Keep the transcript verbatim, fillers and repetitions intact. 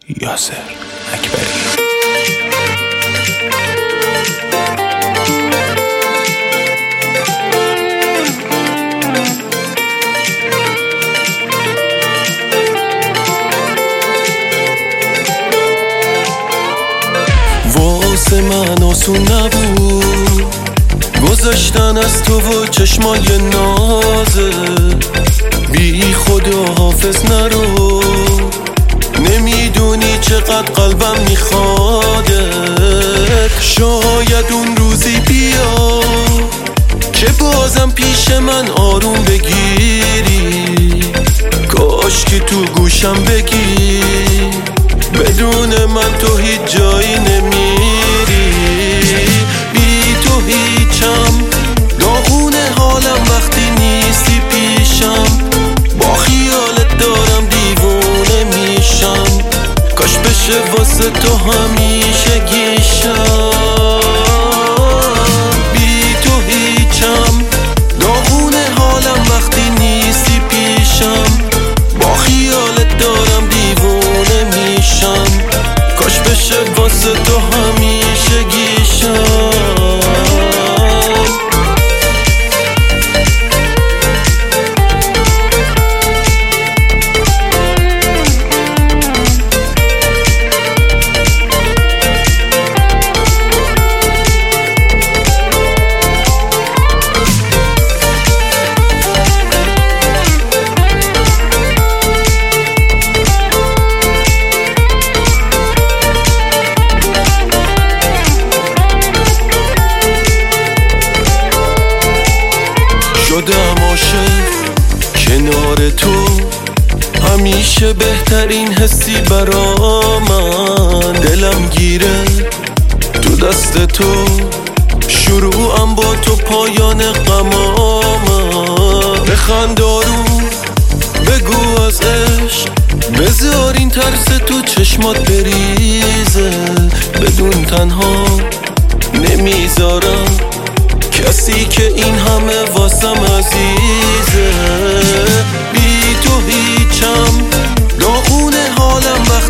یاسر اکبری. واسه من آسون نبود گذاشتن از تو و چشمای نازه، بی خدا حافظ نرو، نمیدونی چقدر قلبم میخوادت. شاید اون روزی بیا که بازم پیش من آروم بگیری، کاش که تو گوشم بگی بدون من تو هیچ جایی نمیری. بی تو هیچم، داغونه حالم وقتی نیستی پیشم، با خیالت دارم دیوونه میشم، کاش بشه واسه تو همیشه گیشم. بی تو هیچم، داغونه حالم وقتی نیستی پیشم، با خیالت دارم دیوونه میشم، کاش بشه واسه تو همیشه گیشم. شدم عاشق کنار تو، همیشه بهترین حسی برا من، دلم گیره تو دست تو، شروعم با تو پایان غمامم. بخند آروم بگو از عشق، بذار این ترس تو چشمات بریزه، بدون تنها نمیذارم کسی که این همه واسم عزیزه. بی تو هیچم، داغونه حالم وقت